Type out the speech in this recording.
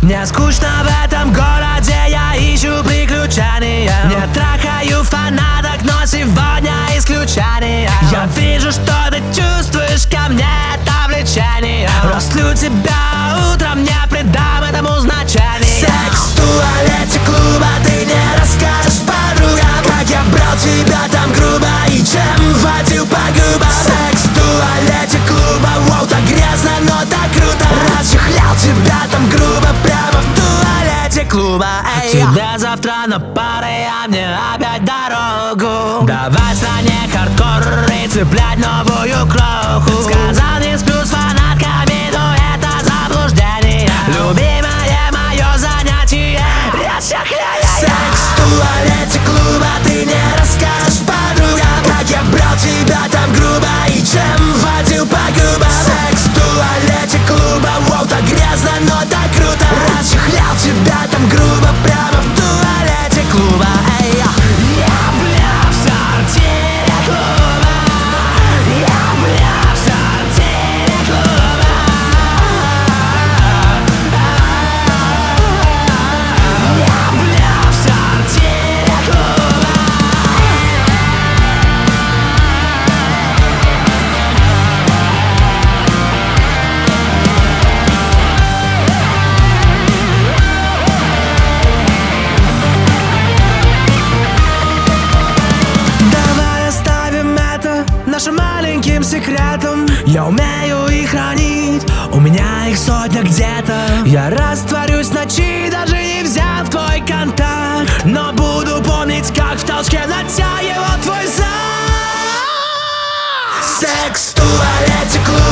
Мне скучно в этом городе, я ищу приключения. Не трахаю фанаток, но сегодня исключение. Я вижу, что ты чувствуешь ко мне это влечение. Растлю тебя утром, не придам этому значения. Секс в туалете клуба, ты не расскажешь подругам, как я брал тебя там грубо и чем водил по губам. Секс в туалете клуба, воу, так грязно, но так круто. Расчехлял тебя там грубо прямо в туалете клуба. Тебе завтра на пары, а мне опять дорогу. Давай в стране хардкор и цеплять новую кроху. Сказал, не сплю с фанатками, но это заблуждение. Любимое мое занятие — расчехляя. Секс в туалете клуба, ты не расскажешь подругам, как я брал тебя там грубо и чем водил по губам. Секс в туалете клуба, воу, так грязно, но так круто. Расчехлял тебя там грубо прямо в туалете клуба. Я бля в сортире клуба. Я бля в сортире клуба. Я бля в сортире клуба. Давай оставим это нашим маленьким секретом. Я умею их хранить, у меня их сотня где-то. Я растворюсь в ночи, даже не взяв твой контакт, но буду помнить, как в толчке натягивал твой зад. Секс в туалете клуба.